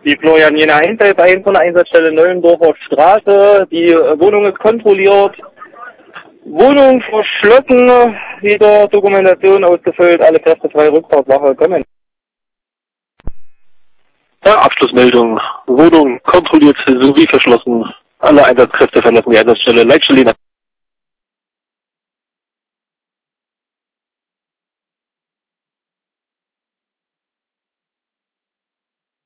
Die Florian Jena Einheit von der Einsatzstelle Neuendorfer Straße. Die Wohnung ist kontrolliert. Wohnung verschlossen. Wieder Dokumentation ausgefüllt. Alle Kräfte frei. Rückfahrtwache kommen. Ja, Abschlussmeldung. Wohnung kontrolliert sowie verschlossen. Alle Einsatzkräfte verlassen die Einsatzstelle. Leitstelle